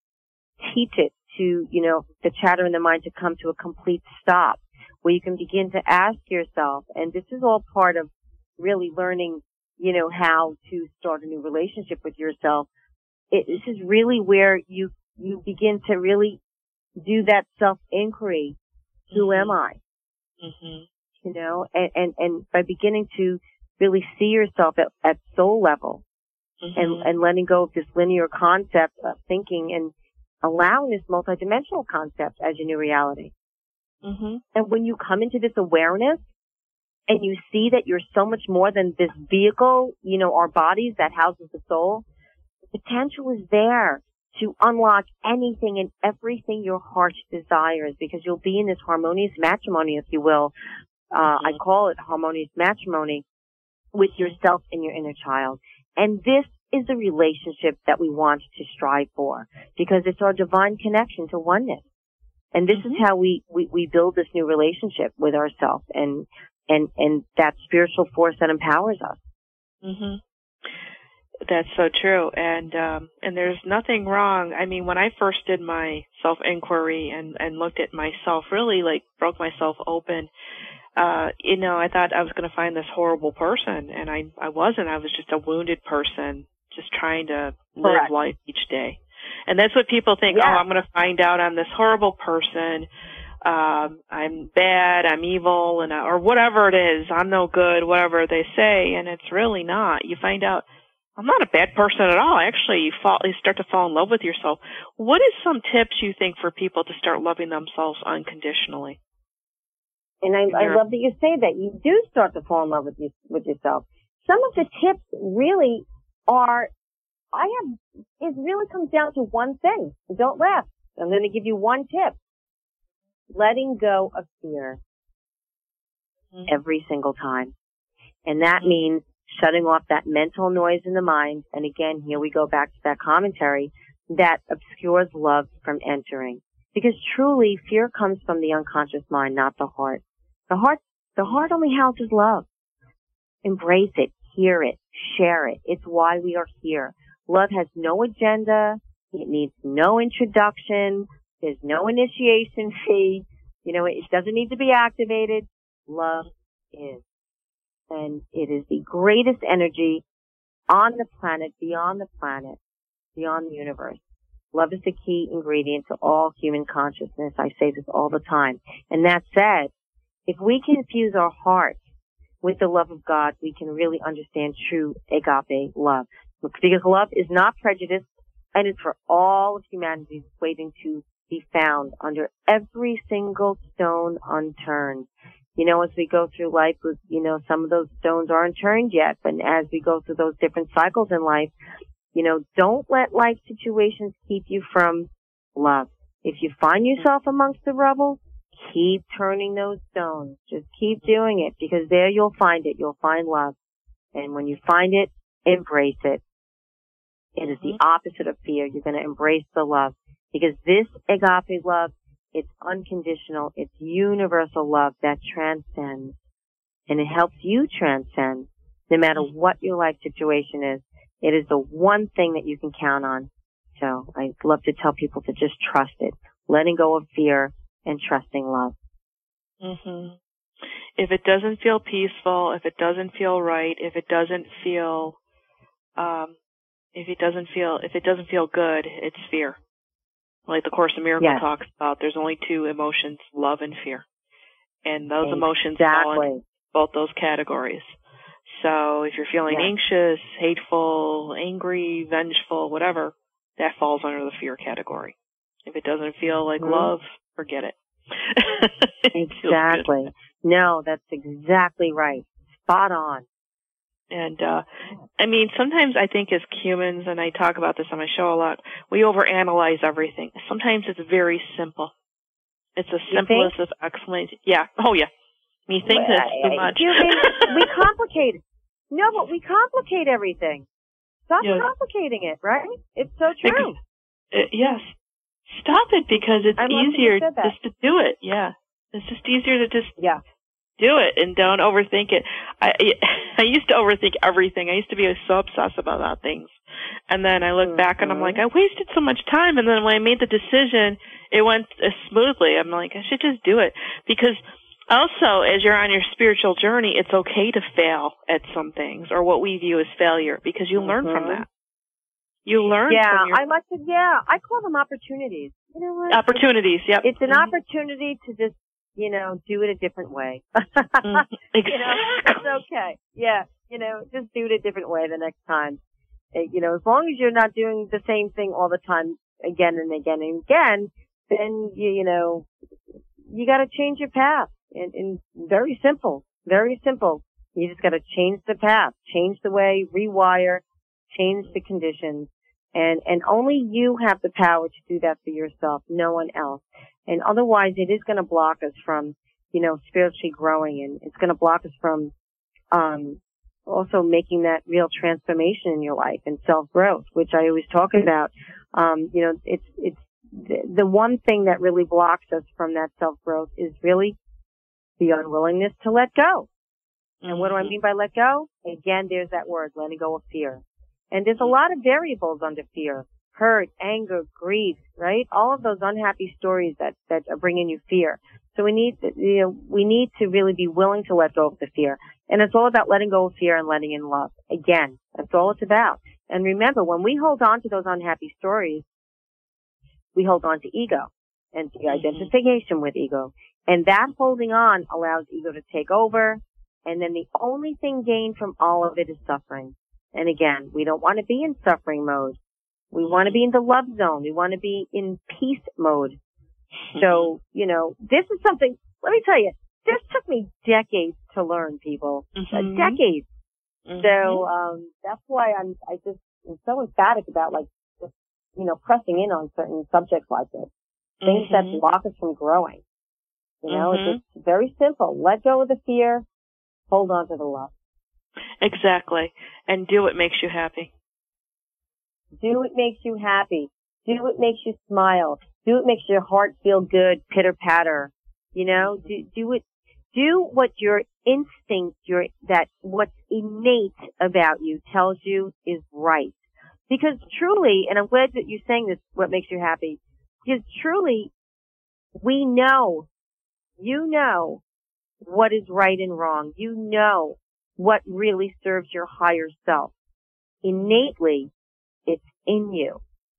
teach it to, you know, the chatter in the mind to come to a complete stop, where you can begin to ask yourself, and this is all part of really learning, you know, how to start a new relationship with yourself. It, this is really where you, you begin to really do that self-inquiry. Mm-hmm. Who am I? Mm-hmm. You know, and, and, and by beginning to really see yourself at, at soul level, mm-hmm. and, and letting go of this linear concept of thinking and allowing this multidimensional concept as your new reality. Mm-hmm. And when you come into this awareness and you see that you're so much more than this vehicle, you know, our bodies that houses the soul, the potential is there to unlock anything and everything your heart desires, because you'll be in this harmonious matrimony, if you will. Uh, mm-hmm. I call it harmonious matrimony with yourself and your inner child. And this is the relationship that we want to strive for, because it's our divine connection to oneness. And this mm-hmm. is how we, we, we build this new relationship with ourselves and, and, and that spiritual force that empowers us. Mm-hmm. That's so true. And, um, and there's nothing wrong. I mean, when I first did my self-inquiry and, and looked at myself, really like broke myself open, uh, you know, I thought I was going to find this horrible person, and I, I wasn't. I was just a wounded person, just trying to live Correct. life each day. And that's what people think, yeah. oh, I'm going to find out I'm this horrible person. Um, I'm bad, I'm evil, and or whatever it is. I'm no good, whatever they say. And it's really not. You find out, I'm not a bad person at all. Actually, you fall, you start to fall in love with yourself. What is some tips you think for people to start loving themselves unconditionally? And I, I love that you say that. You do start to fall in love with you, with yourself. Some of the tips really are, I have, it really comes down to one thing. Don't laugh. I'm going to give you one tip. Letting go of fear mm-hmm. every single time. And that mm-hmm. means shutting off that mental noise in the mind. And again, here we go back to that commentary that obscures love from entering. Because truly, fear comes from the unconscious mind, not the heart. The heart, the heart only houses love. Embrace it, hear it, share it. It's why we are here. Love has no agenda. It needs no introduction. There's no initiation fee. You know, it doesn't need to be activated. Love is. And it is the greatest energy on the planet, beyond the planet, beyond the universe. Love is the key ingredient to all human consciousness. I say this all the time. And that said, if we can infuse our heart with the love of God, we can really understand true agape love. Because love is not prejudice, and it's for all of humanity waiting to be found under every single stone unturned. You know, as we go through life, with, you know, some of those stones aren't turned yet, but as we go through those different cycles in life, you know, don't let life situations keep you from love. If you find yourself amongst the rubble, keep turning those stones. Just keep doing it, because there you'll find it. You'll find love. And when you find it, embrace it. It is the opposite of fear. You're going to embrace the love, because this agape love, it's unconditional. It's universal love that transcends, and it helps you transcend no matter what your life situation is. It is the one thing that you can count on. So I love to tell people to just trust it, letting go of fear and trusting love. Mhm. If it doesn't feel peaceful, if it doesn't feel right, if it doesn't feel, um, if it doesn't feel, if it doesn't feel good, it's fear. Like the Course in Miracles Yes. talks about, there's only two emotions, love and fear. And those Exactly. emotions fall in both those categories. So if you're feeling Yes. anxious, hateful, angry, vengeful, whatever, that falls under the fear category. If it doesn't feel like mm-hmm. love, forget it. It exactly. No, that's exactly right. Spot on. And, uh, I mean, sometimes I think as humans, and I talk about this on my show a lot, we overanalyze everything. Sometimes it's very simple. It's as You simple think? as this explanation. Yeah. Oh, yeah. Me think well, that's too much. You mean, we complicate it. No, but we complicate everything. Stop Yes. complicating it, right? It's so true. It, yes. Stop it, because it's I love that you easier said that. just to do it. Yeah. It's just easier to just Yeah. do it and don't overthink it. I I used to overthink everything. I used to be so obsessive about things. And then I look mm-hmm. back and I'm like, I wasted so much time. And then when I made the decision, it went smoothly. I'm like, I should just do it. Because also, as you're on your spiritual journey, it's okay to fail at some things, or what we view as failure, because you mm-hmm. learn from that. You learn yeah, from your I like to, yeah, I call them opportunities. You know what? opportunities. Yep. It's an mm-hmm. opportunity to just, you know, do it a different way. mm-hmm. Exactly. You know, it's okay. Yeah, you know, just do it a different way the next time. You know, as long as you're not doing the same thing all the time, again and again and again, then you, you know, you got to change your path. And, and very simple, very simple. You just got to change the path, change the way, rewire, change the conditions, and and only you have the power to do that for yourself, no one else. And otherwise, it is going to block us from, you know, spiritually growing, and it's going to block us from um also making that real transformation in your life and self-growth, which I always talk about. Um, you know, it's it's the, the one thing that really blocks us from that self-growth is really the unwillingness to let go. And what do I mean by let go? Again, there's that word, letting go of fear. And there's a lot of variables under fear. Hurt, anger, grief, right? All of those unhappy stories that, that are bringing you fear. So we need to, you know, we need to really be willing to let go of the fear. And it's all about letting go of fear and letting in love. Again, that's all it's about. And remember, when we hold on to those unhappy stories, we hold on to ego and the identification with ego. And that holding on allows ego to take over. And then the only thing gained from all of it is suffering. And again, we don't want to be in suffering mode. We want to be in the love zone. We want to be in peace mode. So, you know, this is something, let me tell you, this took me decades to learn, people. Mm-hmm. Uh, decades. Mm-hmm. So, um, that's why I'm, I just, I'm so emphatic about, like, just, you know, pressing in on certain subjects like this. Things mm-hmm. that block us from growing. You know, mm-hmm. it's just very simple. Let go of the fear. Hold on to the love. Exactly. And do what makes you happy. Do what makes you happy. Do what makes you smile. Do what makes your heart feel good, pitter patter. You know, do, do it, do what your instinct, your, that what's innate about you tells you is right. Because truly, and I'm glad that you're saying this, what makes you happy, because truly, we know, you know what is right and wrong. You know what really serves your higher self. Innately, it's in you.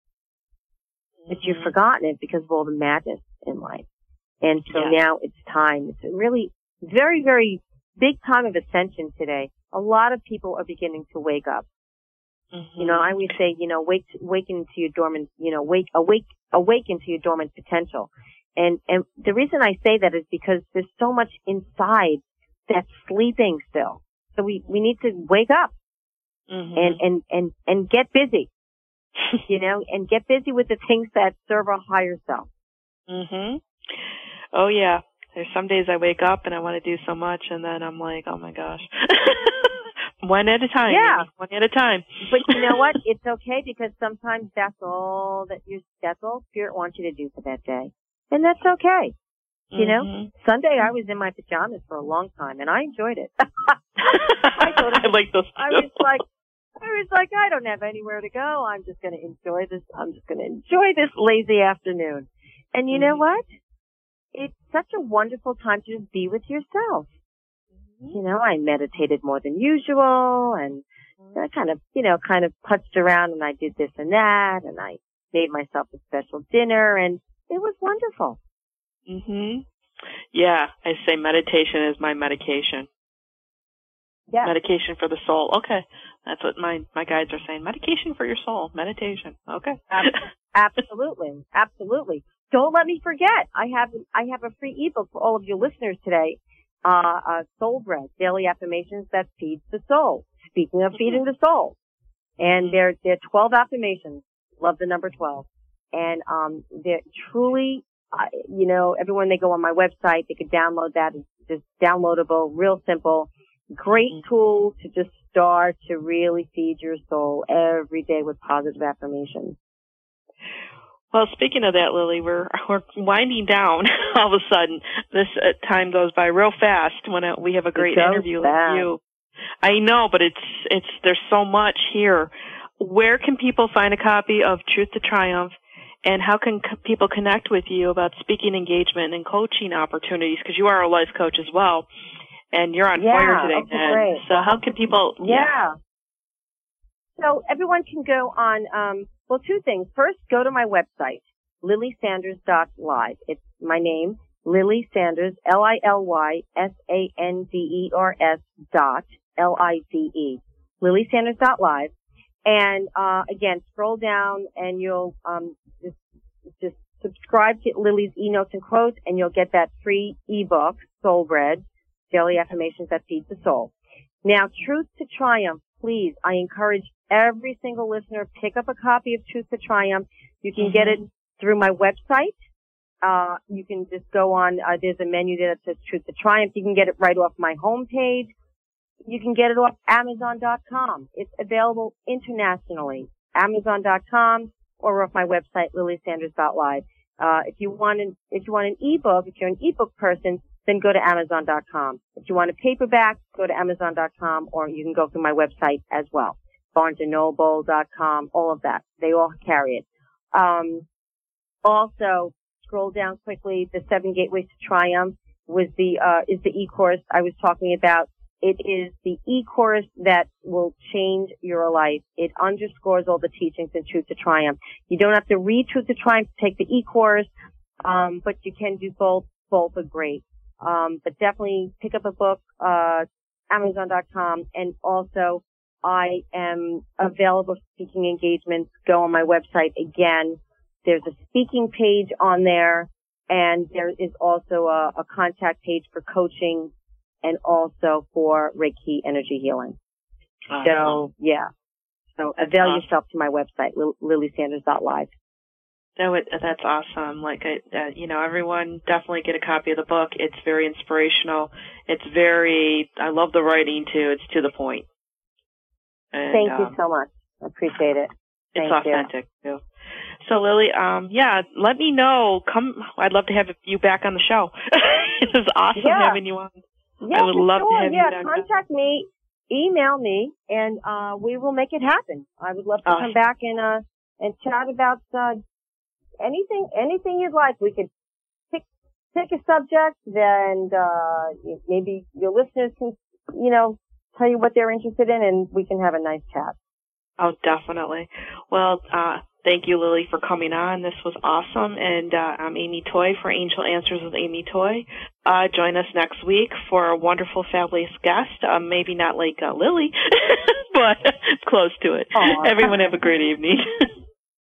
But you've forgotten it because of all the madness in life. And so yeah. now it's time. It's a really very, very big time of ascension today. A lot of people are beginning to wake up. Mm-hmm. You know, I always say, you know, wake, waken into your dormant, you know, wake, awake, awaken to your dormant potential. And, and the reason I say that is because there's so much inside that's sleeping still. So we, we need to wake up mm-hmm. and, and, and, and get busy, you know, and get busy with the things that serve our higher self. Mhm. Oh yeah. There's some days I wake up and I want to do so much, and then I'm like, oh my gosh. One at a time. Yeah. One at a time. But you know what? It's okay because sometimes that's all that you, that's all Spirit wants you to do for that day. And that's okay. You know, mm-hmm. Sunday I was in my pajamas for a long time and I enjoyed it. I, thought it I like those. I was like, I was like, I don't have anywhere to go. I'm just going to enjoy this. I'm just going to enjoy this lazy afternoon. And you mm-hmm. know what? It's such a wonderful time to just be with yourself. Mm-hmm. You know, I meditated more than usual and I kind of, you know, kind of putzed around and I did this and that and I made myself a special dinner and it was wonderful. Mhm. Yeah, I say meditation is my medication. Yeah. Medication for the soul. Okay. That's what my my guides are saying. Medication for your soul. Meditation. Okay. Absolutely. Absolutely. Don't let me forget. I have I have a free ebook for all of your listeners today. Uh, uh Soul Bread, Daily Affirmations that Feeds the Soul. Speaking of feeding the soul. And they're they're twelve affirmations. Love the number twelve. And um they're truly Uh, you know, everyone, they go on my website, they could download that. It's just downloadable, real simple. Great mm-hmm. tool to just start to really feed your soul every day with positive affirmations. Well, speaking of that, Lily, we're we're winding down all of a sudden. This uh, time goes by real fast when uh, we have a great interview fast. with you. I know, but it's it's there's so much here. Where can people find a copy of Truth to Triumph? And how can co- people connect with you about speaking engagement and coaching opportunities? Because you are a life coach as well, and you're on yeah, fire today. Okay, great. So how can people? Yeah. yeah. So everyone can go on. Um, well, two things. First, go to my website, lily sanders dot live. It's my name, Lily Sanders, L I L Y S A N D E R S dot L I V E, lily sanders dot live. And uh, again, scroll down and you'll um, just just subscribe to Lily's e-notes and quotes, and you'll get that free ebook, Soul Bread, Daily Affirmations that Feed the Soul. Now, Truth to Triumph, please, I encourage every single listener, pick up a copy of Truth to Triumph. You can mm-hmm. get it through my website. Uh, you can just go on, uh, there's a menu there that says Truth to Triumph. You can get it right off my homepage. You can get it off Amazon dot com. It's available internationally, Amazon dot com or off my website, lily sanders dot live. Uh, if you want an, if you want an ebook, if you're an ebook person, then go to Amazon dot com. If you want a paperback, go to Amazon dot com or you can go through my website as well, barnes and noble dot com, all of that. They all carry it. Um, also, scroll down quickly. The Seven Gateways to Triumph was the, uh, is the e-course I was talking about. It is the e-course that will change your life. It underscores all the teachings in Truth to Triumph. You don't have to read Truth to Triumph to take the e-course, um, but you can do both. Both are great. Um, but definitely pick up a book, uh, Amazon dot com. And also, I am available for speaking engagements. Go on my website again. There's a speaking page on there, and there is also a, a contact page for coaching and also for Reiki energy healing. Awesome. So, yeah. So avail awesome. yourself to my website, lily sanders dot live. That would, that's awesome. Like, I, uh, you know, everyone definitely get a copy of the book. It's very inspirational. It's very, I love the writing too. It's to the point. And, Thank um, you so much. I appreciate it. Thank it's authentic you. too. So Lily, um, yeah, let me know. Come, I'd love to have you back on the show. It was awesome yeah. having you on. Yeah, I would love sure. to have yeah, you back. Contact on. me, email me, and uh we will make it happen. I would love to awesome. come back and uh and chat about uh anything anything you'd like. We could pick pick a subject, and uh maybe your listeners can, you know, tell you what they're interested in, and we can have a nice chat. Oh, definitely. Well, uh, thank you, Lily, for coming on. This was awesome. And uh, I'm Amy Toy for Angel Answers with Amy Toy. Uh, join us next week for a wonderful, fabulous guest. Uh, maybe not like uh, Lily, but close to it. Aww. Everyone have a great evening.